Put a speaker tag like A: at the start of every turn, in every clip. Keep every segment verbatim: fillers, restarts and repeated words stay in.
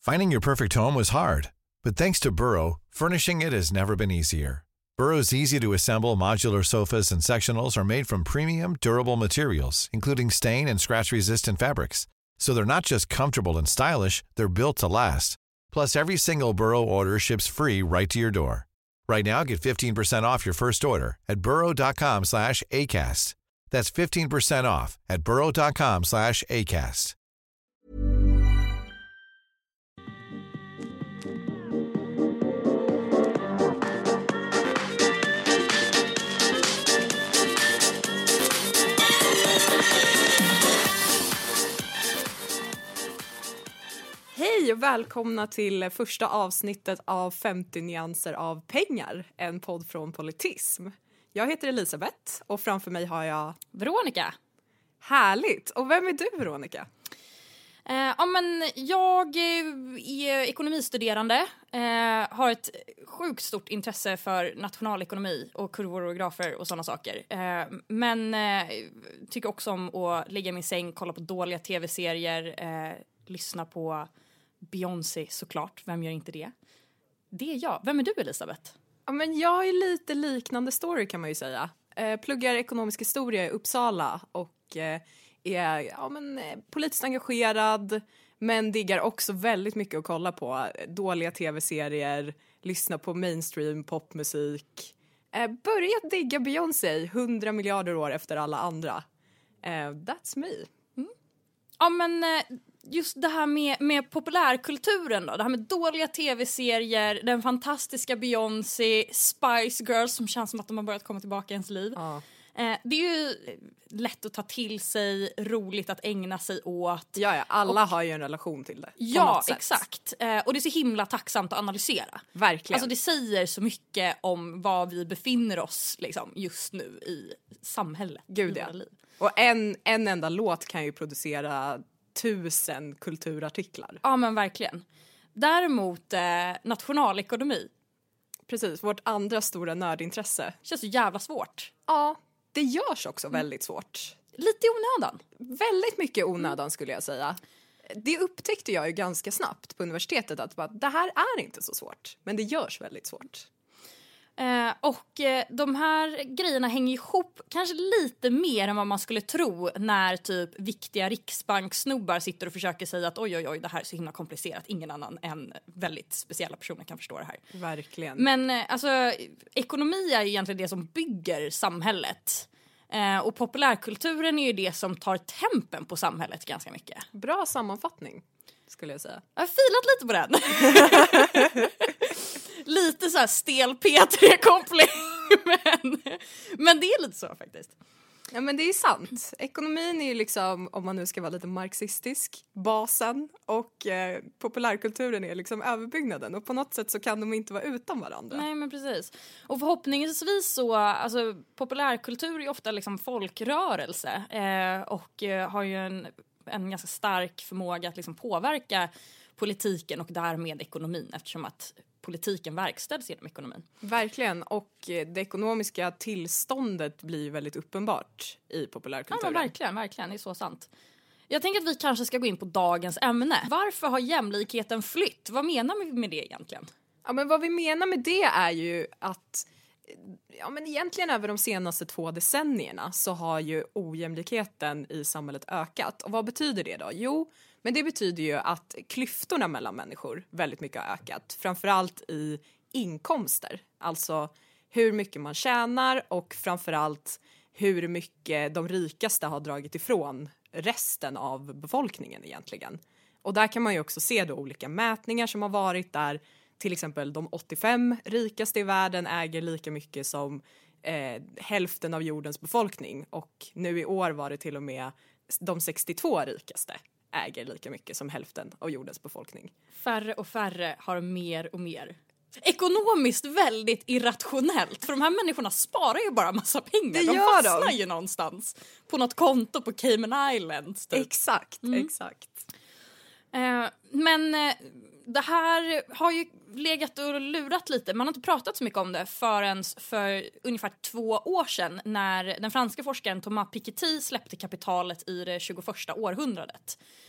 A: Finding your perfect home was hard, but thanks to Burrow, furnishing it has never been easier. Burrow's easy-to-assemble modular sofas and sectionals are made from premium, durable materials, including stain and scratch-resistant fabrics. So they're not just comfortable and stylish, they're built to last. Plus, every single Burrow order ships free right to your door. Right now, get fifteen percent off your first order at burrow.com slash ACAST. That's fifteen percent off at burrow.com slash ACAST.
B: Hej och välkomna till första avsnittet av femtio nyanser av pengar, en podd från Politism. Jag heter Elisabeth och framför mig har jag
C: Veronica.
B: Härligt! Och vem är du, Veronica?
C: Eh, ja, men jag är ekonomistuderande, eh, har ett sjukt stort intresse för nationalekonomi och kurvor och grafer och sådana saker. Eh, men eh, tycker också om att ligga i min säng, kolla på dåliga tv-serier, eh, lyssna på Beyoncé såklart, vem gör inte det? Det är jag. Vem är du, Elisabeth?
B: Ja, men jag är lite liknande story kan man ju säga. Eh, pluggar ekonomisk historia i Uppsala och eh, är ja, men, eh, politiskt engagerad, men diggar också väldigt mycket att kolla på dåliga tv-serier, lyssna på mainstream popmusik. Eh, börjat digga Beyoncé hundra miljarder år efter alla andra. Eh, that's me.
C: Mm. Ja, men just det här med, med populärkulturen då, det här med dåliga tv-serier, den fantastiska Beyoncé, Spice Girls som känns som att de har börjat komma tillbaka i ens liv.
B: Ja.
C: Eh, det är ju lätt att ta till sig, roligt att ägna sig åt.
B: Ja, ja alla
C: och,
B: har ju en relation till det.
C: Ja, exakt. Eh, och det är så himla tacksamt att analysera.
B: Verkligen.
C: Alltså det säger så mycket om var vi befinner oss liksom, just nu i samhället.
B: Gud,
C: i
B: ja.
C: våra liv.
B: Och en, en enda låt kan ju producera tusen kulturartiklar.
C: Ja, men verkligen. Däremot eh, nationalekonomi.
B: Precis, vårt andra stora nördintresse.
C: Känns så jävla svårt.
B: Ja, det görs också väldigt svårt.
C: Lite i onödan.
B: Väldigt mycket onödan skulle jag säga. Det upptäckte jag ju ganska snabbt på universitetet att bara, det här är inte så svårt. Men det görs väldigt svårt.
C: Eh, och eh, de här grejerna hänger ihop kanske lite mer än vad man skulle tro när typ viktiga riksbankssnubbar sitter och försöker säga att oj oj oj det här är så himla komplicerat, ingen annan än väldigt speciella personer kan förstå det här.
B: Verkligen.
C: Men eh, alltså ekonomi är ju egentligen det som bygger samhället. Eh, och populärkulturen är ju det som tar tempen på samhället ganska mycket.
B: Bra sammanfattning skulle jag säga.
C: Jag har filat lite på den. Lite så här stel P tre-koppling. men, men det är lite så faktiskt.
B: Ja, men det är sant. Ekonomin är ju liksom, om man nu ska vara lite marxistisk, basen. Och eh, populärkulturen är liksom överbyggnaden. Och på något sätt så kan de inte vara utan varandra.
C: Nej, men precis. Och förhoppningsvis så, alltså populärkultur är ju ofta liksom folkrörelse. Eh, och eh, har ju en, en ganska stark förmåga att liksom påverka politiken och därmed ekonomin. Eftersom att politiken verkställs genom ekonomin.
B: Verkligen, och det ekonomiska tillståndet blir väldigt uppenbart i populärkulturen.
C: Ja, men verkligen, verkligen, det är så sant. Jag tänker att vi kanske ska gå in på dagens ämne. Varför har jämlikheten flytt? Vad menar vi med det egentligen?
B: Ja, men vad vi menar med det är ju att ja, men egentligen över de senaste två decennierna så har ju ojämlikheten i samhället ökat. Och vad betyder det då? Jo, men det betyder ju att klyftorna mellan människor väldigt mycket har ökat. Framförallt i inkomster. Alltså hur mycket man tjänar och framförallt hur mycket de rikaste har dragit ifrån resten av befolkningen egentligen. Och där kan man ju också se då olika mätningar som har varit där till exempel de åttiofem rikaste i världen äger lika mycket som eh, hälften av jordens befolkning. Och nu i år var det till och med de sextiotvå rikaste äger lika mycket som hälften av jordens befolkning.
C: Färre och färre har mer och mer. Ekonomiskt väldigt irrationellt. För de här människorna sparar ju bara massa pengar.
B: Det
C: de
B: gör
C: fastnar
B: de.
C: ju någonstans på något konto på Cayman Islands. Typ.
B: Exakt,
C: Mm.
B: exakt.
C: Eh, men eh, det här har ju legat och lurat lite. Man har inte pratat så mycket om det förrän för ungefär två år sedan när den franska forskaren Thomas Piketty släppte Kapitalet i det tjugoförsta århundradet.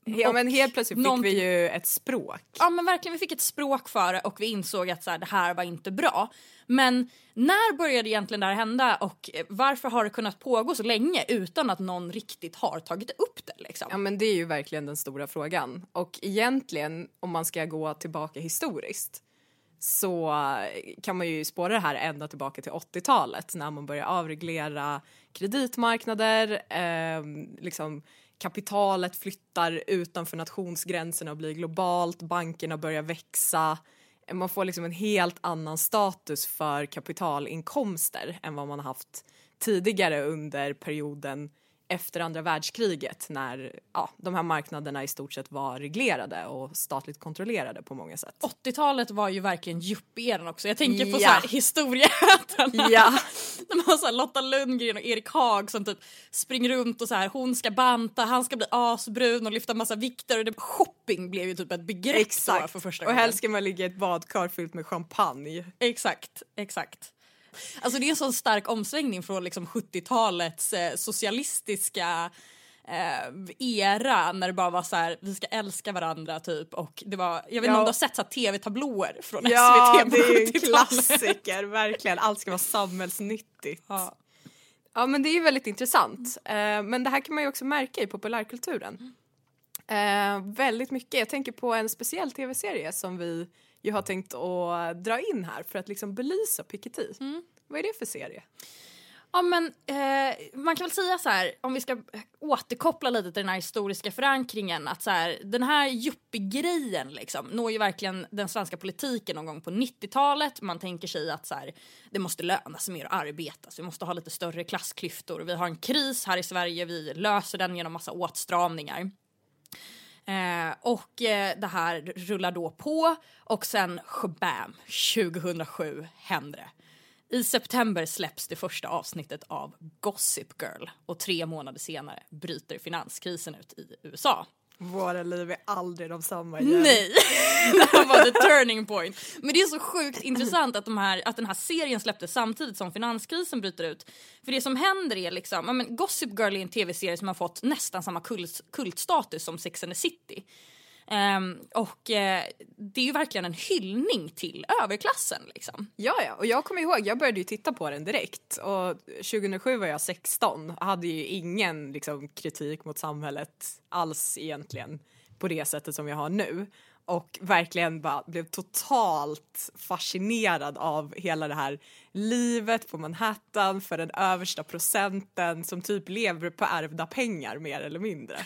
B: Ja, men helt plötsligt fick
C: någonting...
B: vi ju ett språk.
C: Ja, men verkligen, vi fick ett språk för det och vi insåg att så här, det här var inte bra. Men när började egentligen det här hända och varför har det kunnat pågå så länge utan att någon riktigt har tagit upp det liksom?
B: Ja, men det är ju verkligen den stora frågan. Och egentligen, om man ska gå tillbaka historiskt, så kan man ju spåra det här ända tillbaka till åttiotalet när man börjar avreglera kreditmarknader, eh, liksom kapitalet flyttar utanför nationsgränserna och blir globalt, bankerna börjar växa. Man får liksom en helt annan status för kapitalinkomster än vad man har haft tidigare under perioden efter andra världskriget när ja, de här marknaderna i stort sett var reglerade och statligt kontrollerade på många sätt.
C: åttiotalet var ju verkligen yuppie-eran också. Jag tänker på
B: Ja.
C: så här historieätarna.
B: Ja.
C: De har så här Lotta Lundgren och Erik Haag som typ springer runt och så här, hon ska banta, han ska bli asbrun och lyfta massa vikter och det, shopping blev ju typ ett begrepp.
B: Exakt.
C: För första
B: och
C: gången.
B: helst ska man ligga i ett badkar fyllt med champagne.
C: Exakt, exakt. Alltså det är en sån stark omsvängning från liksom sjuttiotalets eh, socialistiska eh, era när det bara var så här, vi ska älska varandra typ och det var, jag vet inte
B: Ja.
C: om du har sett så här tv-tablåer från
B: Ja,
C: S V T på
B: det är ju en
C: sjuttiotalet.
B: klassiker, verkligen. Allt ska vara samhällsnyttigt.
C: Ja.
B: Ja, men det är ju väldigt intressant. Eh, men det här kan man ju också märka i populärkulturen. Eh, väldigt mycket. Jag tänker på en speciell tv-serie som vi ju har tänkt att dra in här för att liksom belysa Piketty. Mm. Vad är det för serie?
C: Ja, men eh, man kan väl säga så här, om vi ska återkoppla lite till den här historiska förankringen, att så här, den här yuppie-grejen liksom når ju verkligen den svenska politiken någon gång på nittiotalet. Man tänker sig att så här, det måste löna sig mer att arbeta, så vi måste ha lite större klassklyftor. Vi har en kris här i Sverige, vi löser den genom massa åtstramningar. Eh, och eh, det här rullar då på och sen shabam, tjugohundrasju händer det. I september släpps det första avsnittet av Gossip Girl och tre månader senare bryter finanskrisen ut i U S A.
B: Våra liv är aldrig de samma igen.
C: Nej, det här var the turning point. Men det är så sjukt intressant att, de här, att den här serien släpptes samtidigt som finanskrisen bryter ut. För det som händer är liksom, ja, men Gossip Girl är en tv-serie som har fått nästan samma kult, kultstatus som Sex and the City. Um, och uh, det är ju verkligen en hyllning till överklassen liksom.
B: Ja, ja, och jag kommer ihåg, jag började ju titta på den direkt och tjugohundrasju var jag sexton och hade ju ingen liksom, kritik mot samhället alls egentligen på det sättet som jag har nu. Och verkligen bara blev totalt fascinerad av hela det här livet på Manhattan för den översta procenten som typ lever på ärvda pengar mer eller mindre.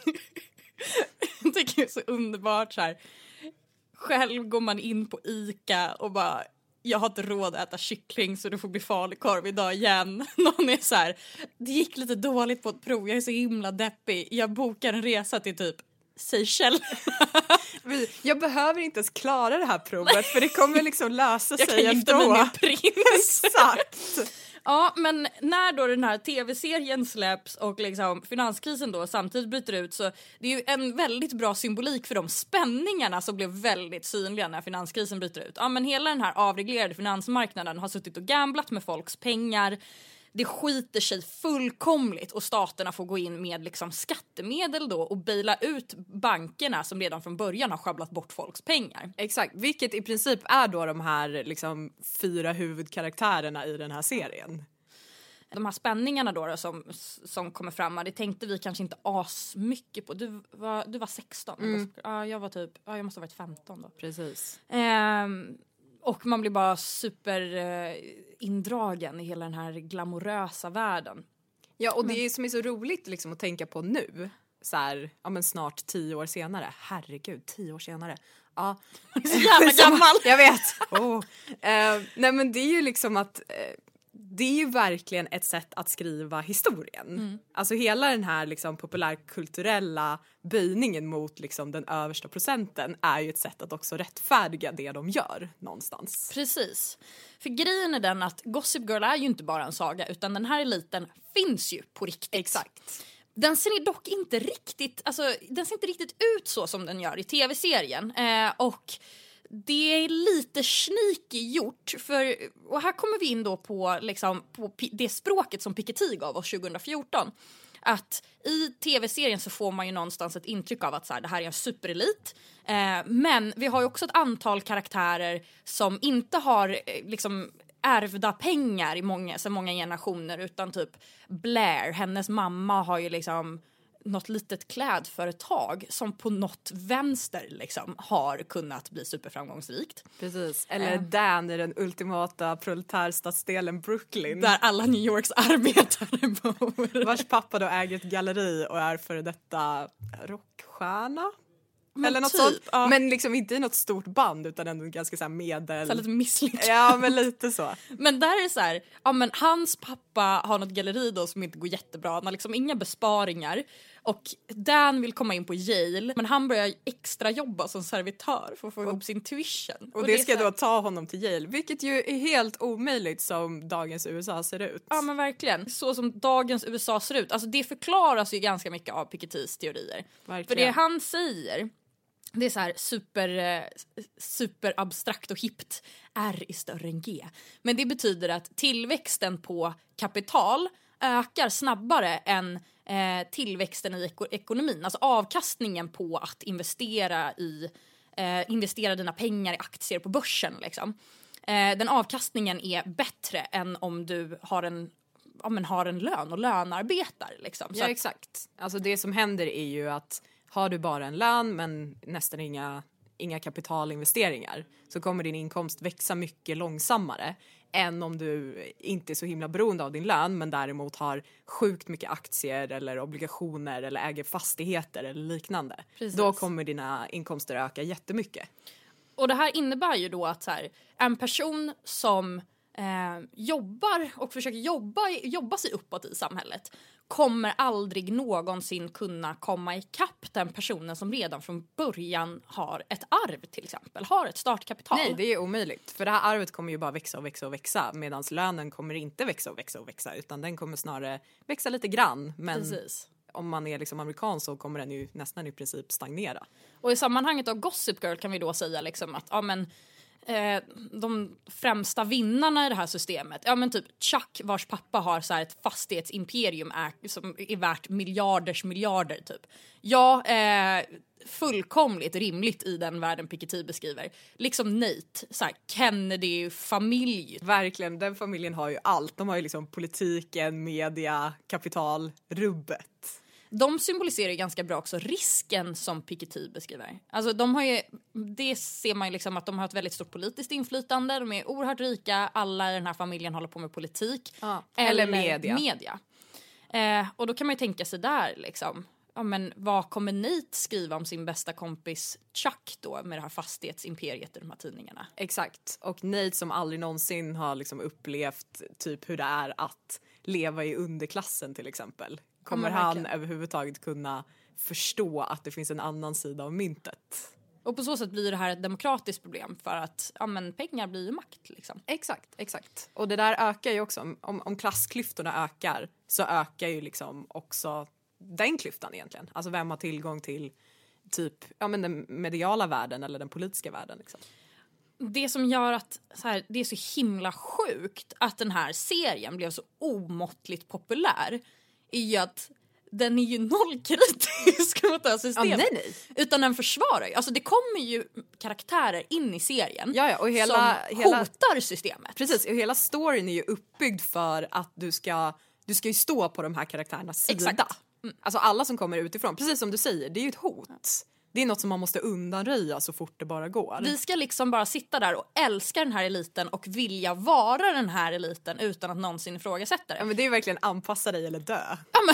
C: Jag tycker det är så underbart så här. Själv går man in på Ica och bara, jag har inte råd att äta kyckling så du får bli falukorv idag igen. Någon är så här, det gick lite dåligt på ett prov, jag är så himla deppig. Jag bokar en resa till typ Seychelles.
B: Jag behöver inte ens klara det här provet för det kommer liksom lösa
C: jag
B: sig
C: kan
B: ändå.
C: gifta mig med prins.
B: Exakt.
C: Ja, men när då den här tv-serien släpps och liksom finanskrisen då samtidigt bryter ut, så det är ju en väldigt bra symbolik för de spänningarna som blev väldigt synliga när finanskrisen bryter ut. Ja, men hela den här avreglerade finansmarknaden har suttit och gamblat med folks pengar. Det skiter sig fullkomligt och staterna får gå in med liksom skattemedel då och baila ut bankerna som redan från början har schabblat bort folks pengar.
B: Exakt, vilket i princip är då de här liksom fyra huvudkaraktärerna i den här serien.
C: De här spänningarna då, då som, som kommer fram, det tänkte vi kanske inte as mycket på. Du var, du var sexton. Mm. Ja, jag var typ, ja, jag måste ha varit femton då.
B: Precis.
C: Ehm, och man blir bara super eh, indragen i hela den här glamorösa världen.
B: Ja, och det är som är så roligt liksom att tänka på nu. Så här, ja men snart tio år senare. Herregud, tio år senare. Ja.
C: Så jävla gammal.
B: Jag vet. Oh. Uh, nej men det är ju liksom att uh, det är ju verkligen ett sätt att skriva historien. Mm. Alltså hela den här liksom populärkulturella böjningen mot liksom den översta procenten är ju ett sätt att också rättfärdiga det de gör någonstans.
C: Precis. För grejen är den att Gossip Girl är ju inte bara en saga, utan den här eliten finns ju på riktigt.
B: Exakt.
C: Den ser dock inte riktigt, alltså den ser inte riktigt ut så som den gör i tv-serien. Eh, och det är lite sneaky gjort, för, och här kommer vi in då på, liksom, på det språket som Piketty gav oss tjugohundrafjorton. att i tv-serien så får man ju någonstans ett intryck av att så här, det här är en superelit. Eh, men vi har ju också ett antal karaktärer som inte har eh, liksom ärvda pengar i många, så många generationer, utan typ Blair, hennes mamma har ju liksom något litet klädföretag som på något vänster liksom har kunnat bli superframgångsrikt.
B: Precis. Eller
C: Eh.
B: Dan i den ultimata proletärstadsdelen Brooklyn.
C: Där alla New Yorks arbetare bor.
B: Vars pappa då äger ett galleri och är före detta rockstjärna.
C: Men
B: Eller något
C: typ,
B: sånt.
C: ja.
B: Men liksom inte i något stort band utan ändå ganska så här medel.
C: Så lite misslyckat.
B: Ja, men lite så.
C: Men där är det så här, ja men hans pappa har något galleri då som inte går jättebra. Han har liksom inga besparingar. Och Dan vill komma in på Yale, men han börjar extra jobba som servitör för att få ihop sin tuition.
B: Och,
C: Och
B: det,
C: är
B: ska
C: så här,
B: då ta honom till Yale, vilket ju är helt omöjligt som dagens U S A ser ut.
C: Ja men verkligen, så som dagens U S A ser ut. Alltså det förklaras ju ganska mycket av Pikettys teorier.
B: Verkligen.
C: För det han säger, det är så här super, eh, super abstrakt och hippt. R är större än G. Men det betyder att tillväxten på kapital ökar snabbare än eh, tillväxten i eko- ekonomin. Alltså avkastningen på att investera i eh, investera dina pengar i aktier på börsen. Liksom. Eh, den avkastningen är bättre än om du har en, ja, men har en lön och lönarbetar. Liksom. Så
B: Ja,
C: att,
B: exakt. Alltså det som händer är ju att har du bara en lön men nästan inga, inga kapitalinvesteringar så kommer din inkomst växa mycket långsammare än om du inte är så himla beroende av din lön men däremot har sjukt mycket aktier eller obligationer eller äger fastigheter eller liknande.
C: Precis.
B: Då kommer dina inkomster öka jättemycket.
C: Och det här innebär ju då att så här, en person som eh, jobbar och försöker jobba, jobba sig uppåt i samhället kommer aldrig någonsin kunna komma ikapp den personen som redan från början har ett arv till exempel, har ett startkapital.
B: Nej, det är omöjligt. För det här arvet kommer ju bara växa och växa och växa medan lönen kommer inte växa och växa och växa utan den kommer snarare växa lite grann. Men
C: Precis.
B: om man är liksom amerikan så kommer den ju nästan i princip stagnera.
C: Och i sammanhanget av Gossip Girl kan vi då säga liksom att ja, men, eh, de främsta vinnarna i det här systemet, ja men typ Chuck vars pappa har så här ett fastighetsimperium är, som är värt miljarders miljarder typ. Ja, eh, fullkomligt rimligt i den världen Piketty beskriver. Liksom Nate, så här Kennedy-familj.
B: Verkligen, den familjen har ju allt. De har ju liksom politiken, media, kapital, rubbet.
C: De symboliserar ju ganska bra också risken som Piketty beskriver. Alltså de har ju, det ser man ju liksom att de har ett väldigt stort politiskt inflytande. De är oerhört rika, alla i den här familjen håller på med politik.
B: Ja, eller media.
C: media. Eh, och då kan man ju tänka sig där liksom, ja men vad kommer Nate skriva om sin bästa kompis Chuck då med det här fastighetsimperiet i de här tidningarna?
B: Exakt, och Nate som aldrig någonsin har liksom upplevt typ hur det är att leva i underklassen till exempel. Kommer
C: Ja, men
B: han
C: verkligen.
B: överhuvudtaget kunna förstå att det finns en annan sida av myntet?
C: Och på så sätt blir det här ett demokratiskt problem för att ja, men pengar blir ju makt liksom.
B: Exakt, exakt. Och det där ökar ju också, om, om klassklyftorna ökar så ökar ju liksom också den klyftan egentligen. Alltså vem har tillgång till typ ja, men den mediala världen eller den politiska världen liksom.
C: Det som gör att så här, det är så himla sjukt att den här serien blev så omåttligt populär är ju att den är ju nollkritisk mot det här systemet.
B: Ja, nej, nej.
C: Utan den försvarar ju. Alltså det kommer ju karaktärer in i serien
B: Ja, ja, och hela,
C: som
B: hela,
C: hotar systemet.
B: precis, och hela storyn är ju uppbyggd för att du ska, du ska ju stå på de här karaktärernas sida.
C: Exakt.
B: Mm. Alltså alla som kommer utifrån, precis som du säger, det är ju ett hot. Det är något som man måste undanröja så fort det bara går.
C: Vi ska liksom bara sitta där och älska den här eliten och vilja vara den här eliten utan att någonsin ifrågasätta
B: Ja,
C: det.
B: men det är ju verkligen anpassa dig eller dö.
C: Ja, men,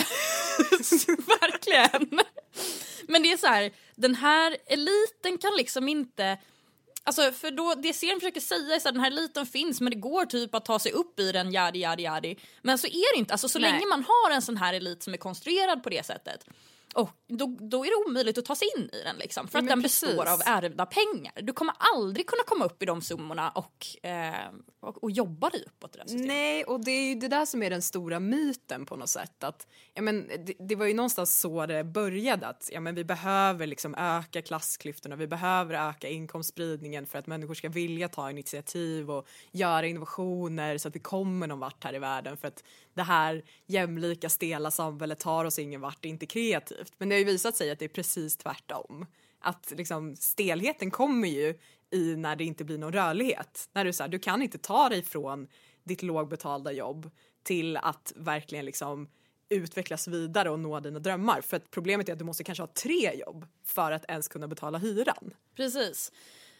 C: verkligen. Men det är så här, den här eliten kan liksom inte... Alltså för då, det serien försöker säga är så att den här eliten finns men det går typ att ta sig upp i den, jadi, jadi, jadi. Men så är det inte. Alltså så
B: Nej.
C: länge man har en sån här elit som är konstruerad på det sättet Och då, då är det omöjligt att ta sig in i den liksom, för att
B: ja,
C: den
B: precis.
C: består av ärvda pengar. Du kommer aldrig kunna komma upp i de summorna och, eh, och, och jobba dig uppåt i det systemet.
B: Nej, och det är ju det där som är den stora myten på något sätt. Att, ja, men, det, det var ju någonstans så det började, att ja, men vi behöver liksom öka klassklyftorna, vi behöver öka inkomstspridningen för att människor ska vilja ta initiativ och göra innovationer så att vi kommer någon vart här i världen, för att det här jämlika, stela samhället tar oss ingen vart, det är inte kreativt. Men det har ju visat sig att det är precis tvärtom. Att liksom, stelheten kommer ju i när det inte blir någon rörlighet. När du, så här, du kan inte ta dig från ditt lågbetalda jobb till att verkligen liksom utvecklas vidare och nå dina drömmar. För att problemet är att du måste kanske ha tre jobb för att ens kunna betala hyran.
C: Precis.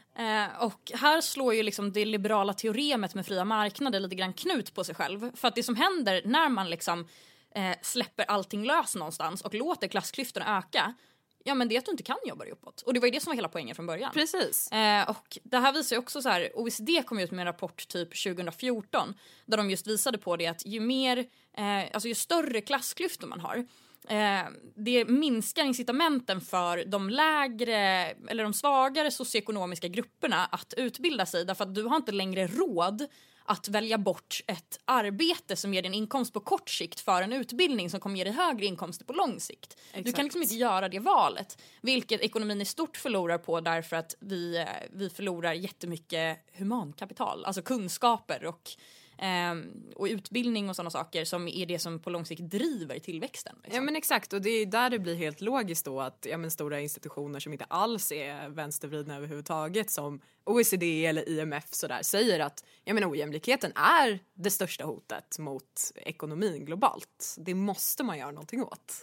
C: Eh, och här slår ju liksom det liberala teoremet med fria marknader lite grann knut på sig själv. För att det som händer när man liksom eh, släpper allting lös någonstans och låter klassklyftorna öka, ja, men det är att du inte kan jobba dig uppåt. Och det var ju det som var hela poängen från början.
B: Precis.
C: Eh, och det här visar ju också så här, O E C D kom ut med en rapport typ tjugo fjorton där de just visade på det att ju mer, eh, alltså ju större klassklyftor man har, eh, det minskar incitamenten för de lägre eller de svagare socioekonomiska grupperna att utbilda sig, därför att du har inte längre råd att välja bort ett arbete som ger dig en inkomst på kort sikt för en utbildning som kommer ge dig högre inkomster på lång sikt. Exakt. Du kan liksom inte göra det valet, vilket ekonomin i stort förlorar på, därför att vi, vi förlorar jättemycket humankapital, alltså kunskaper och, eh, och utbildning och sådana saker som är det som på lång sikt driver tillväxten. Liksom.
B: Ja, men exakt, och det är där det blir helt logiskt då att ja, men stora institutioner som inte alls är vänstervridna överhuvudtaget, som O E C D eller I M F sådär, säger att ja, men ojämlikheten är det största hotet mot ekonomin globalt. Det måste man göra någonting åt.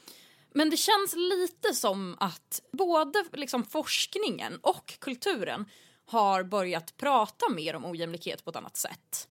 C: Men det känns lite som att både liksom forskningen och kulturen har börjat prata mer om ojämlikhet på ett annat sätt.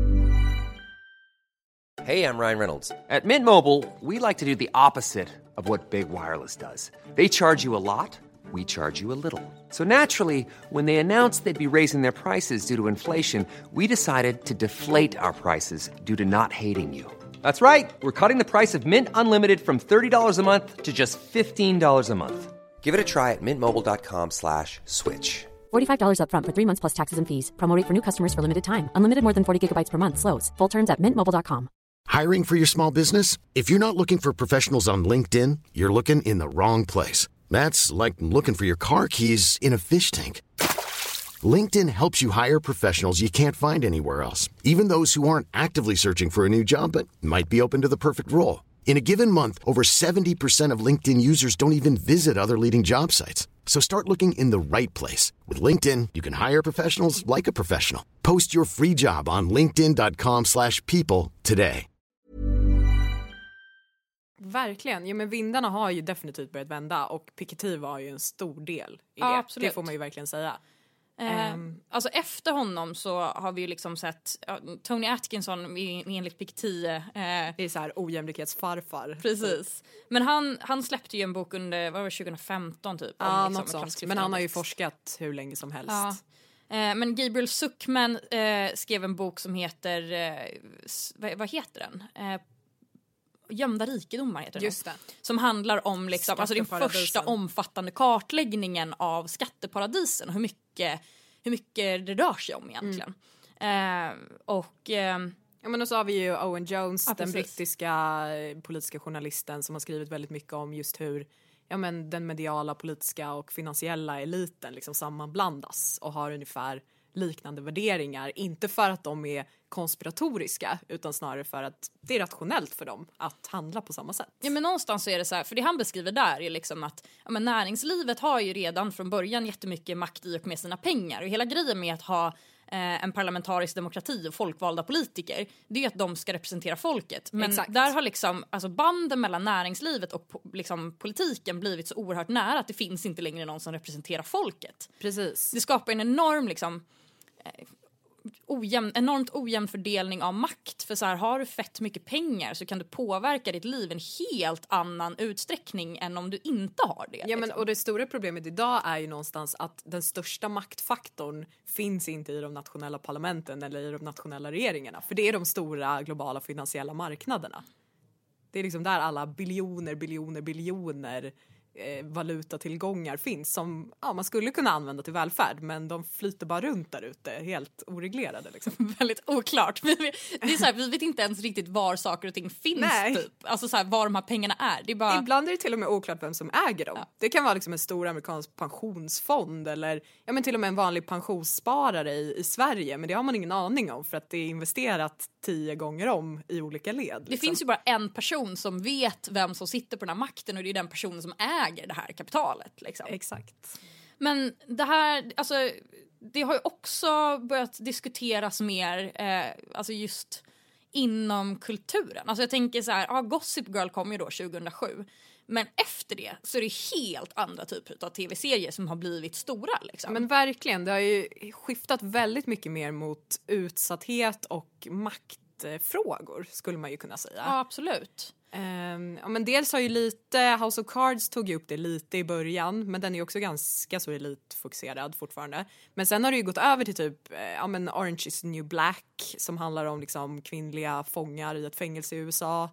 D: Hey, I'm Ryan Reynolds. At Mint Mobile, we like to do the opposite of what Big Wireless does. They charge you a lot, we charge you a little. So naturally, when they announced they'd be raising their prices due to inflation, we decided to deflate our prices due to not hating you. That's right. We're cutting the price of Mint Unlimited from thirty dollars a month to just fifteen dollars a month. Give it a try at mintmobile.com slash switch.
E: forty-five dollars up front for three months plus taxes and fees. Promo rate for new customers for limited time. Unlimited more than forty gigabytes per month slows. Full terms at mint mobile dot com.
F: Hiring for your small business? If you're not looking for professionals on LinkedIn, you're looking in the wrong place. That's like looking for your car keys in a fish tank. LinkedIn helps you hire professionals you can't find anywhere else, even those who aren't actively searching for a new job but might be open to the perfect role. In a given month, over seventy percent of LinkedIn users don't even visit other leading job sites. So start looking in the right place. With LinkedIn, you can hire professionals like a professional. Post your free job on linkedin dot com slash people today.
B: Verkligen. Ja, men vindarna har ju definitivt börjat vända, och Piketty var ju en stor del i
C: ja,
B: det.
C: Absolut.
B: Det får man ju verkligen säga.
C: Eh,
B: um,
C: alltså efter honom så har vi ju liksom sett ja, Tony Atkinson enligt Piketty. Eh,
B: det är så här ojämlikhetsfarfar.
C: Precis. Men han, han släppte ju en bok under vad var det, tjugo femton typ.
B: Ja,
C: om,
B: liksom, något sånt. Men han har ju forskat hur länge som helst.
C: Ja. Eh, men Gabriel Zuckman eh, skrev en bok som heter, eh, vad, vad heter den? Eh, Gömda rikedomar heter det.
B: Just det.
C: Som handlar om liksom, alltså den första omfattande kartläggningen av skatteparadisen och hur mycket, hur mycket det rör sig om egentligen. Mm. Eh, och... Eh,
B: ja, men och så har vi ju Owen Jones,
C: ja,
B: den brittiska politiska journalisten som har skrivit väldigt mycket om just hur ja, men den mediala, politiska och finansiella eliten liksom sammanblandas och har ungefär liknande värderingar. Inte för att de är konspiratoriska, utan snarare för att det är rationellt för dem att handla på samma sätt.
C: Ja, men någonstans så är det så här, för det han beskriver där är liksom att ja, men näringslivet har ju redan från början jättemycket makt i och med sina pengar. Och hela grejen med att ha eh, en parlamentarisk demokrati och folkvalda politiker, det är att de ska representera folket. Men
B: Exakt.
C: Där har liksom, alltså banden mellan näringslivet och liksom politiken blivit så oerhört nära att det finns inte längre någon som representerar folket.
B: Precis.
C: Det skapar en enorm liksom eh, Ojämn, enormt ojämn fördelning av makt. För så här, har du fett mycket pengar så kan du påverka ditt liv i en helt annan utsträckning än om du inte har det.
B: Ja,
C: liksom.
B: men, och det stora problemet idag är ju någonstans att den största maktfaktorn finns inte i de nationella parlamenten eller i de nationella regeringarna. För det är de stora globala finansiella marknaderna. Det är liksom där alla biljoner, biljoner, biljoner eh, valutatillgångar finns som ja, man skulle kunna använda till välfärd, men de flyter bara runt där ute helt oreglerade. Liksom.
C: Väldigt oklart. Vi, vi, det är så här, vi vet inte ens riktigt var saker och ting finns.
B: Nej.
C: Typ. Alltså så här, var de här pengarna är. Det är bara...
B: Ibland är det till och med oklart vem som äger dem. Ja. Det kan vara liksom en stor amerikansk pensionsfond eller ja, men till och med en vanlig pensionssparare i, i Sverige, men det har man ingen aning om för att det är investerat tio gånger om i olika led.
C: Det
B: liksom.
C: finns ju bara en person som vet vem som sitter på den här makten och det är den personen som äger det här kapitalet. Liksom.
B: Exakt.
C: Men det här, alltså det har ju också börjat diskuteras mer, eh, alltså just inom kulturen. Alltså jag tänker så här, ja, Gossip Girl kom ju då tjugohundrasju. Men efter det så är det helt andra typer av tv-serier som har blivit stora. Liksom.
B: Men verkligen, det har ju skiftat väldigt mycket mer mot utsatthet och maktfrågor skulle man ju kunna säga.
C: Ja, absolut.
B: Um, ja, men dels har ju lite, House of Cards tog ju upp det lite i början, men den är ju också ganska så elitfokuserad fortfarande. Men sen har det ju gått över till typ ja, men Orange is the New Black som handlar om liksom kvinnliga fångar i ett fängelse i U S A.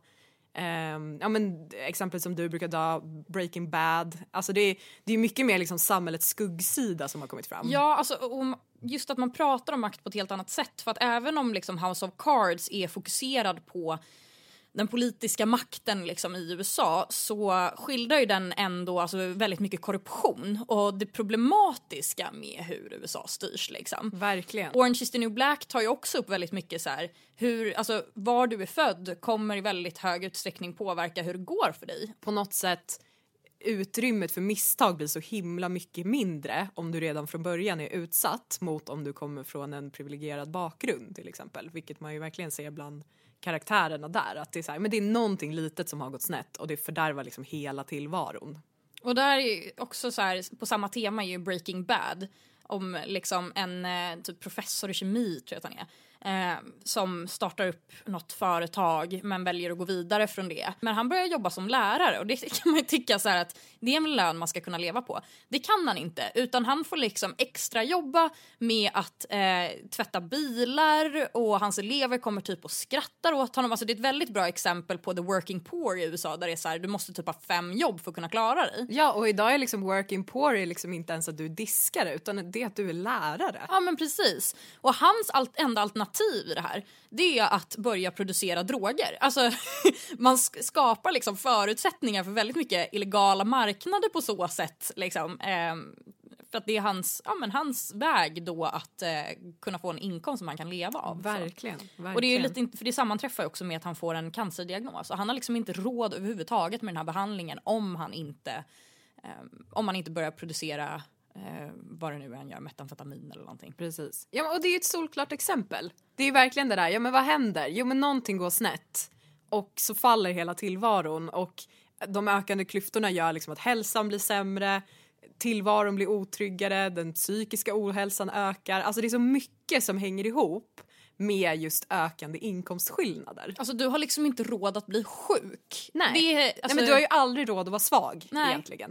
B: Um, ja, men exempel som du brukar ta, Breaking Bad. Alltså det är, det är mycket mer liksom samhällets skuggsida som har kommit fram.
C: Ja, alltså om, just att man pratar om makt på ett helt annat sätt. För att även om liksom House of Cards är fokuserad på den politiska makten liksom i U S A så skildrar ju den ändå alltså väldigt mycket korruption och det problematiska med hur U S A styrs liksom.
B: Verkligen.
C: Orange is the New Black tar ju också upp väldigt mycket så här hur alltså var du är född kommer i väldigt hög utsträckning påverka hur det går för dig.
B: På något sätt utrymmet för misstag blir så himla mycket mindre om du redan från början är utsatt mot om du kommer från en privilegierad bakgrund till exempel, vilket man ju verkligen ser bland karaktärerna där, att det är så här, men det är någonting litet som har gått snett och det fördärvar liksom hela tillvaron.
C: Och där är också så här, på samma tema är ju Breaking Bad om liksom en typ professor i kemi tror jag att han är. Eh, som startar upp något företag men väljer att gå vidare från det. Men han börjar jobba som lärare och det kan man ju tycka så här att det är en lön man ska kunna leva på. Det kan han inte, utan han får liksom extra jobba med att eh, tvätta bilar och hans elever kommer typ och skrattar åt honom. Alltså det är ett väldigt bra exempel på the working poor i U S A där det är så här, du måste typ ha fem jobb för att kunna klara dig.
B: Ja, och idag är liksom working poor är liksom inte ens att du är diskare utan det är att du är lärare.
C: Ja, men precis. Och hans allt, enda alternativ i det här, det är att börja producera droger. Alltså, man skapar liksom förutsättningar för väldigt mycket illegala marknader på så sätt. Liksom. Ehm, för att det är hans, ja, men hans väg då att eh, kunna få en inkomst som han kan leva av.
B: Verkligen, verkligen.
C: Och det är lite, för det sammanträffar också med att han får en cancerdiagnos. Och han har liksom inte råd överhuvudtaget med den här behandlingen om han inte, eh, om han inte börjar producera Eh, vad det nu är han gör, metamfetamin eller någonting.
B: Precis. Ja, och det är ju ett solklart exempel. Det är ju verkligen det där, ja men vad händer? Jo men någonting går snett och så faller hela tillvaron och de ökande klyftorna gör liksom att hälsan blir sämre, tillvaron blir otryggare, den psykiska ohälsan ökar. Alltså det är så mycket som hänger ihop med just ökande inkomstskillnader.
C: Alltså du har liksom inte råd att bli sjuk.
B: Nej,
C: det är, alltså...
B: Nej men du har ju aldrig råd att vara svag. Nej. Egentligen.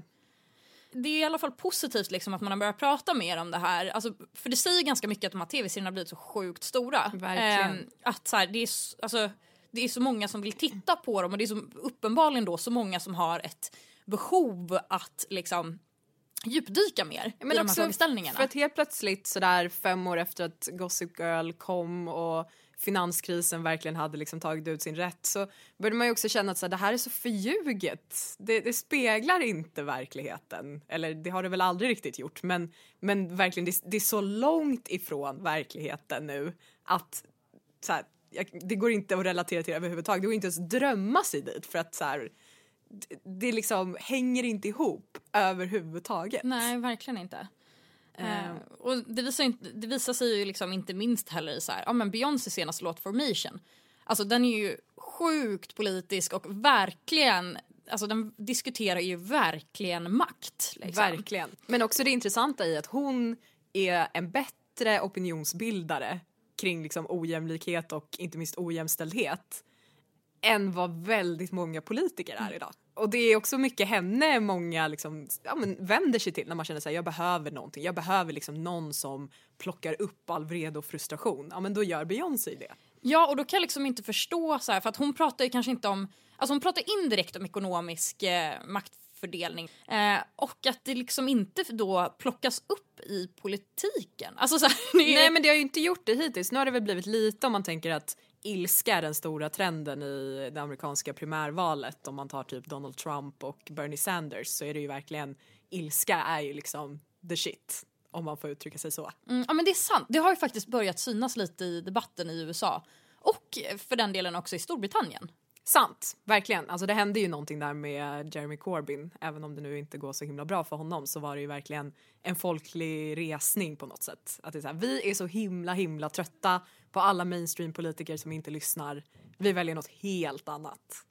C: Det är i alla fall positivt liksom att man har börjat prata mer om det här. Alltså, för det säger ganska mycket att de här tv-serierna har blivit så sjukt stora.
B: Verkligen.
C: Eh, att så här, det, är, alltså, det är så många som vill titta på dem och det är så, uppenbarligen då så många som har ett behov att liksom djupdyka mer men i de här frågeställningarna.
B: För att helt plötsligt sådär fem år efter att Gossip Girl kom och finanskrisen verkligen hade liksom tagit ut sin rätt så började man ju också känna att så här, det här är så förljuget. Det, det speglar inte verkligheten. Eller det har det väl aldrig riktigt gjort. Men, men verkligen, det, det är så långt ifrån verkligheten nu att så här, det går inte att relatera till det överhuvudtaget. Det går inte ens drömma sig dit för att så här, det, det liksom hänger inte ihop överhuvudtaget.
C: Nej, verkligen inte. Uh, och det visar, inte, det visar sig ju liksom inte minst heller i så här, ja men Beyoncé senaste låt Formation. Alltså den är ju sjukt politisk och verkligen, alltså den diskuterar ju verkligen makt. Liksom.
B: Verkligen. Men också det intressanta i att hon är en bättre opinionsbildare kring liksom ojämlikhet och inte minst ojämställdhet än vad väldigt många politiker är idag. Och det är också mycket henne många liksom, ja, men vänder sig till när man känner sig jag behöver någonting. Jag behöver liksom någon som plockar upp all vrede och frustration. Ja, men då gör Beyoncé det.
C: Ja, och då kan jag liksom inte förstå så här, för att hon pratar ju kanske inte om, alltså hon pratar indirekt om ekonomisk eh, maktfördelning eh, och att det liksom inte då plockas upp i politiken. Alltså så här, det är...
B: Nej, men det har ju inte gjort det hittills. Nu har det väl blivit lite om man tänker att ilska är den stora trenden i det amerikanska primärvalet. Om man tar typ Donald Trump och Bernie Sanders så är det ju verkligen, ilska är ju liksom the shit, om man får uttrycka sig så.
C: Mm, ja, men det är sant. Det har ju faktiskt börjat synas lite i debatten i U S A. Och för den delen också i Storbritannien.
B: Sant, verkligen. Alltså det hände ju någonting där med Jeremy Corbyn. Även om det nu inte går så himla bra för honom så var det ju verkligen en folklig resning på något sätt. Att det är så här, vi är så himla himla trötta på alla mainstream-politiker som inte lyssnar. Vi väljer något helt annat.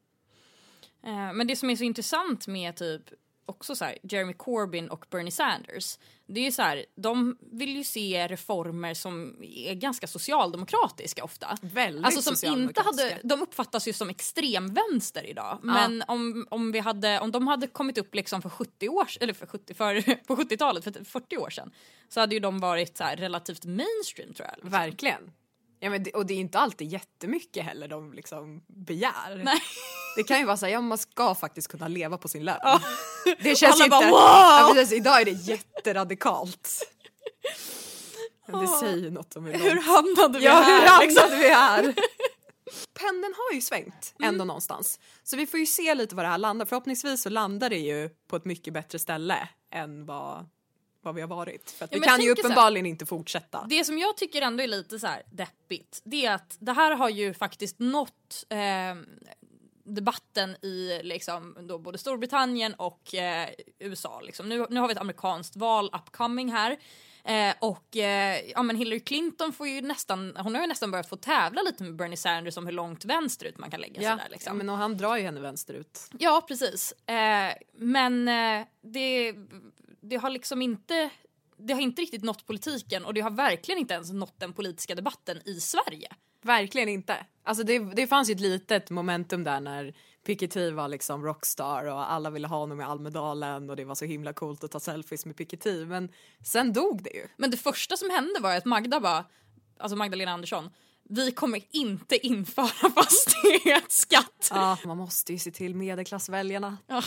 C: Eh, men det som är så intressant med typ också så här, Jeremy Corbyn och Bernie Sanders, det är ju så här, de vill ju se reformer som är ganska socialdemokratiska ofta.
B: Väldigt
C: alltså som inte hade,
B: socialdemokratiska.
C: de uppfattas ju som extremvänster idag. Men om, om vi hade, om de hade kommit upp liksom för sjuttio år, eller för sjuttio, för, på sjuttiotalet, för fyrtio år sedan, så hade ju de varit så här relativt mainstream, tror jag. Liksom.
B: Verkligen. Ja, men det, och det är inte alltid jättemycket heller de liksom begär.
C: Nej.
B: Det kan ju vara så här, ja, man ska faktiskt kunna leva på sin lön.
C: Ja.
B: Det känns
C: Alla
B: inte...
C: bara, wow!
B: Ja, precis, idag är det jätteradikalt. Men det säger ju något om hur långt...
C: Hur hamnade vi
B: ja,
C: här?
B: hur
C: liksom?
B: hamnade vi här? Pendeln har ju svängt ändå mm. någonstans. Så vi får ju se lite vad det här landar. Förhoppningsvis så landar det ju på ett mycket bättre ställe än vad... vad vi har varit. För att
C: ja,
B: vi kan ju uppenbarligen
C: här,
B: inte fortsätta.
C: Det som jag tycker ändå är lite så här deppigt, det är att det här har ju faktiskt nått eh, debatten i liksom, då både Storbritannien och eh, U S A. Liksom. Nu, nu har vi ett amerikanskt val upcoming här. Eh, och eh, ja, men Hillary Clinton får ju nästan, hon har ju nästan börjat få tävla lite med Bernie Sanders om hur långt vänsterut man kan lägga
B: ja,
C: sig där. Liksom.
B: Ja, men och han drar ju henne vänsterut.
C: Ja, precis. Eh, men eh, det, det har liksom inte... Det har inte riktigt nått politiken och det har verkligen inte ens nått den politiska debatten i Sverige.
B: Verkligen inte. Alltså det, det fanns ju ett litet momentum där när Piketty var liksom rockstar och alla ville ha honom i Almedalen och det var så himla coolt att ta selfies med Piketty. Men sen dog det ju.
C: Men det första som hände var att Magda bara, alltså Magdalena Andersson, vi kommer inte införa fastighetsskatt.
B: Ja, man måste ju se till medelklassväljarna.
C: Ja.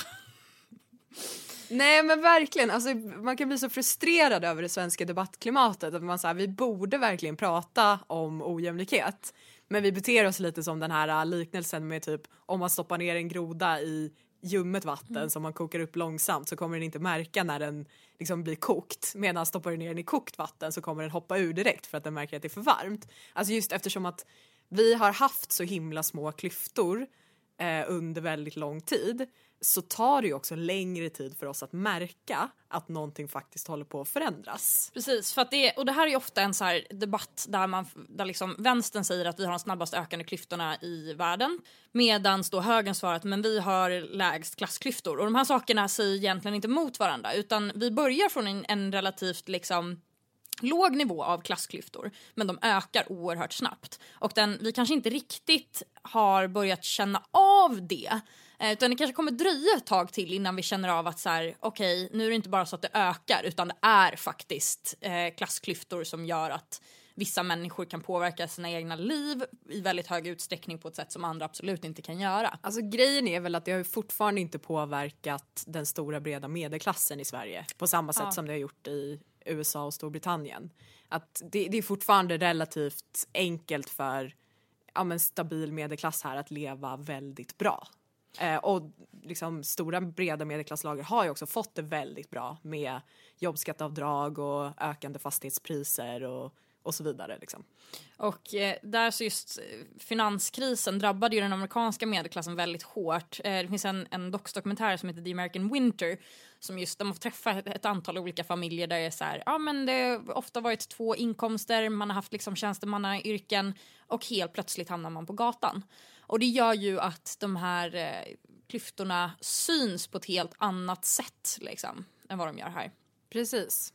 B: Nej, men verkligen, alltså, man kan bli så frustrerad över det svenska debattklimatet att man säger vi borde verkligen prata om ojämlikhet, men vi beter oss lite som den här liknelsen med typ om man stoppar ner en groda i ljummet vatten mm. som man kokar upp långsamt så kommer den inte märka när den liksom blir kokt, medan stoppar du ner den i kokt vatten så kommer den hoppa ur direkt för att den märker att det är för varmt. Alltså just eftersom att vi har haft så himla små klyftor eh, under väldigt lång tid så tar det ju också längre tid för oss att märka att någonting faktiskt håller på att förändras.
C: Precis, för att det, och det här är ju ofta en så här debatt där, man, där liksom vänstern säger att vi har de snabbast ökande klyftorna i världen, medan då högern svarar att men vi har lägst klassklyftor. Och de här sakerna säger egentligen inte mot varandra, utan vi börjar från en, en relativt liksom låg nivå av klassklyftor, men de ökar oerhört snabbt. Och den, vi kanske inte riktigt har börjat känna av det, utan det kanske kommer dröja ett tag till innan vi känner av att så här, okej, nu är det inte bara så att det ökar, utan det är faktiskt eh, klassklyftor som gör att vissa människor kan påverka sina egna liv i väldigt hög utsträckning på ett sätt som andra absolut inte kan göra.
B: Alltså grejen är väl att det har fortfarande inte påverkat den stora breda medelklassen i Sverige på samma sätt ja. som det har gjort i U S A och Storbritannien. Att det, det är fortfarande relativt enkelt för ja, men stabil medelklass här att leva väldigt bra. Eh, och liksom stora breda medelklasslager har ju också fått det väldigt bra med jobbskatteavdrag och ökande fastighetspriser och, och så vidare. Liksom.
C: Och eh, där så just finanskrisen drabbade ju den amerikanska medelklassen väldigt hårt. Eh, det finns en, en dox-dokumentär som heter The American Winter som just de har träffat ett, ett antal olika familjer där det är så här, ja men det har ofta varit två inkomster, man har haft liksom tjänstemannayrken och helt plötsligt hamnar man på gatan. Och det gör ju att de här eh, klyftorna syns på ett helt annat sätt liksom, än vad de gör här.
B: Precis.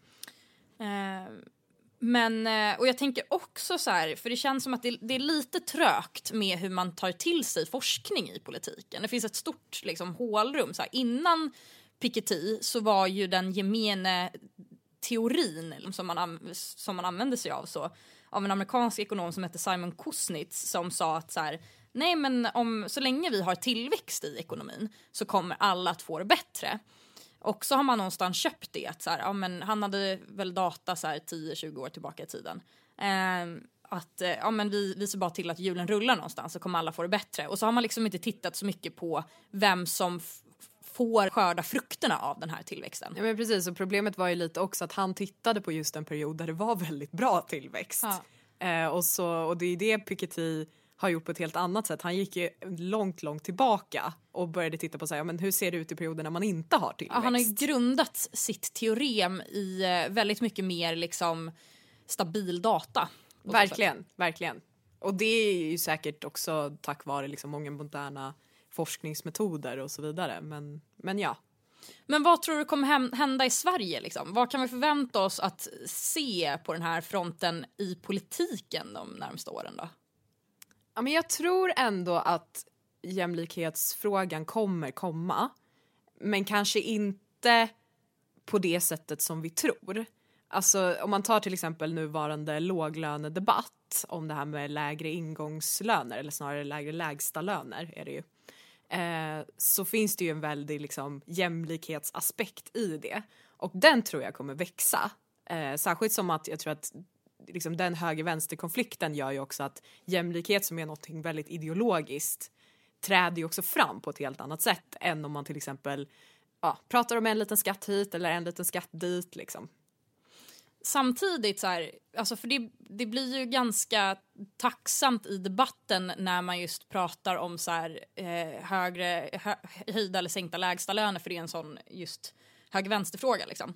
C: Eh, men, eh, och jag tänker också så här, för det känns som att det, det är lite trögt med hur man tar till sig forskning i politiken. Det finns ett stort liksom, hålrum. Så här, innan Piketty så var ju den gemene teorin som man, som man använder sig av så av en amerikansk ekonom som heter Simon Kuznets som sa att så här, nej men om, så länge vi har tillväxt i ekonomin så kommer alla att få det bättre. Och så har man någonstans köpt det. Att så här, ja, men han hade väl data så här tio tjugo år tillbaka i tiden. Eh, att eh, ja, men vi, vi ser bara till att hjulen rullar någonstans så kommer alla få det bättre. Och så har man liksom inte tittat så mycket på vem som f- får skörda frukterna av den här tillväxten.
B: Ja, men precis, och problemet var ju lite också att han tittade på just en period där det var väldigt bra tillväxt. Ja. Eh, och, så, och det är det Piketty har gjort på ett helt annat sätt. Han gick ju långt, långt tillbaka och började titta på så här, ja, men hur ser det ut i perioder när man inte har tillväxt?
C: Ja, han har ju grundat sitt teorem i väldigt mycket mer liksom stabil data.
B: Verkligen, verkligen. Och det är ju säkert också tack vare liksom många moderna forskningsmetoder och så vidare. Men, men ja.
C: Men vad tror du kommer hända i Sverige? Liksom? Vad kan vi förvänta oss att se på den här fronten i politiken de närmaste åren då?
B: Ja, men jag tror ändå att jämlikhetsfrågan kommer komma. Men kanske inte på det sättet som vi tror. Alltså om man tar till exempel nuvarande låglönedebatt om det här med lägre ingångslöner eller snarare lägre lägsta löner är det ju. Eh, så finns det ju en väldig liksom, jämlikhetsaspekt i det. Och den tror jag kommer växa. Eh, särskilt som att jag tror att liksom, den höger-vänster-konflikten gör ju också att jämlikhet som är något väldigt ideologiskt träder ju också fram på ett helt annat sätt än om man till exempel ja, pratar om en liten skatt hit eller en liten skatt dit liksom.
C: Samtidigt så här, alltså för det, det blir ju ganska tacksamt i debatten när man just pratar om så här, eh, högre, hö, höjda eller sänkta lägsta löner för det är en sån just höger-vänsterfråga liksom.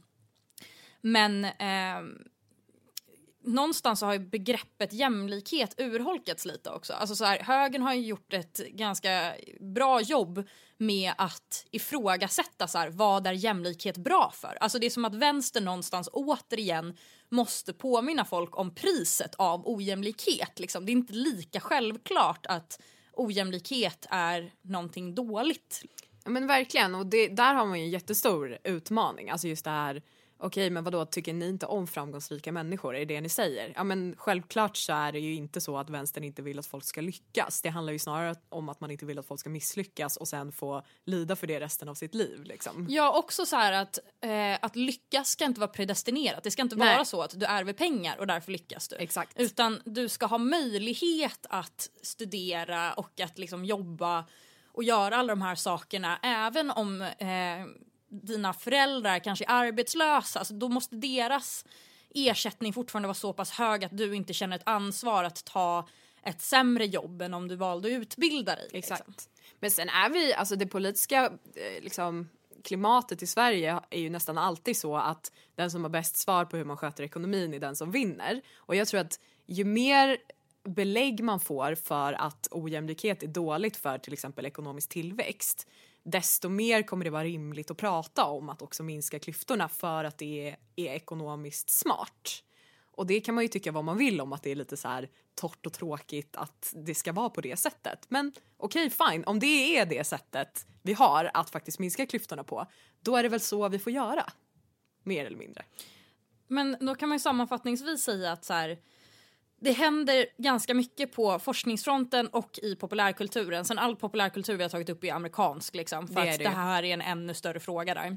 C: Men eh, någonstans så har ju begreppet jämlikhet urholkats lite också. Alltså så här, högern har ju gjort ett ganska bra jobb med att ifrågasätta så här, vad är jämlikhet bra för? Alltså det är som att vänster någonstans återigen måste påminna folk om priset av ojämlikhet. Liksom. Det är inte lika självklart att ojämlikhet är någonting dåligt.
B: Ja, men verkligen, och det, där har man ju en jättestor utmaning. Alltså just det här, okej, men vadå, tycker ni inte om framgångsrika människor? Är det ni säger? Ja, men självklart så är det ju inte så att vänstern inte vill att folk ska lyckas. Det handlar ju snarare om att man inte vill att folk ska misslyckas och sen få lida för det resten av sitt liv. Liksom.
C: Ja, också så här att, eh, att lyckas ska inte vara predestinerat. Det ska inte
B: Nej.
C: vara så att du ärver pengar och därför lyckas du.
B: Exakt.
C: Utan du ska ha möjlighet att studera och att liksom jobba och göra alla de här sakerna även om eh, dina föräldrar kanske är arbetslösa, alltså då måste deras ersättning fortfarande vara så pass hög att du inte känner ett ansvar att ta ett sämre jobb än om du valde att utbilda dig.
B: Exakt.
C: Liksom.
B: Men sen är vi, alltså det politiska eh, liksom, klimatet i Sverige är ju nästan alltid så att den som har bäst svar på hur man sköter ekonomin är den som vinner. Och jag tror att ju mer belägg man får för att ojämlikhet är dåligt för till exempel ekonomisk tillväxt, desto mer kommer det vara rimligt att prata om att också minska klyftorna för att det är, är ekonomiskt smart. Och det kan man ju tycka vad man vill om, att det är lite så här torrt och tråkigt att det ska vara på det sättet. Men okej, okay, fine. Om det är det sättet vi har att faktiskt minska klyftorna på, då är det väl så vi får göra. Mer eller mindre.
C: Men då kan man ju sammanfattningsvis säga att så här, det händer ganska mycket på forskningsfronten och i populärkulturen. Sen all populärkultur vi har tagit upp är amerikansk. Liksom, för det att det. det här är en ännu större fråga där.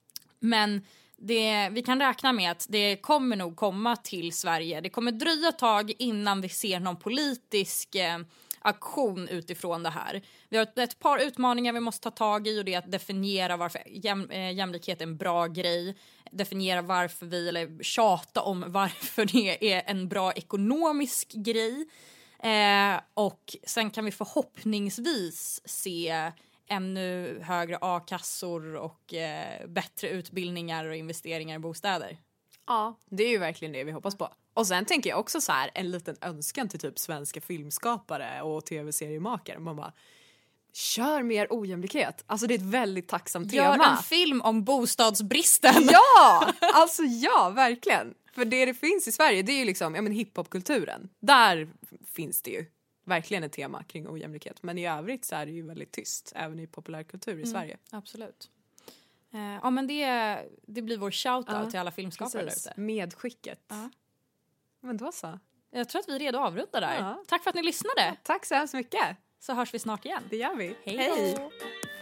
C: Men det, vi kan räkna med att det kommer nog komma till Sverige. Det kommer dröja ett tag innan vi ser någon politisk eh, aktion utifrån det här. Vi har ett, ett par utmaningar vi måste ta tag i, och det är att definiera varför jäm, eh, jämlikhet är en bra grej. Definiera varför vi, eller tjata om varför det är en bra ekonomisk grej. Eh, och sen kan vi förhoppningsvis se ännu högre a-kassor och eh, bättre utbildningar och investeringar i bostäder.
B: Ja, det är ju verkligen det vi hoppas på. Och sen tänker jag också så här, en liten önskan till typ svenska filmskapare och tv-seriemakare. Man bara, kör mer ojämlikhet. Alltså det är ett väldigt tacksamt
C: Gör
B: tema.
C: Gör en film om bostadsbristen.
B: Ja, alltså ja, verkligen. För det det finns i Sverige, det är ju liksom, ja men hiphopkulturen. Där finns det ju verkligen ett tema kring ojämlikhet. Men i övrigt så är det ju väldigt tyst, även i populärkultur i
C: mm,
B: Sverige.
C: Absolut. Eh, ja men det, det blir vår shoutout
B: Ja,
C: till alla filmskapare där ute.
B: Medskicket.
C: Ja.
B: Men då så.
C: Jag tror att vi är redo att avrunda där.
B: Ja.
C: Tack för att ni lyssnade.
B: Tack så hemskt mycket.
C: Så hörs vi snart igen.
B: Det gör vi.
C: Hej då.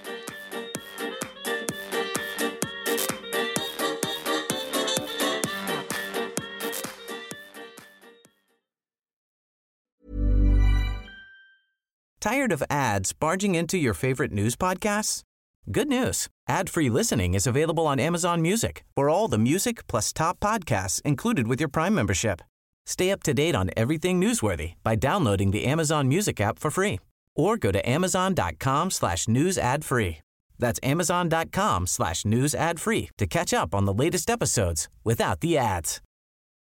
G: Tired of ads barging into your favorite news podcasts? Good news. Ad-free listening is available on Amazon Music for all the music plus top podcasts included with your Prime membership. Stay up to date on everything newsworthy by downloading the Amazon Music app for free or go to amazon.com slash news ad free. That's amazon.com slash news ad free to catch up on the latest episodes without the ads.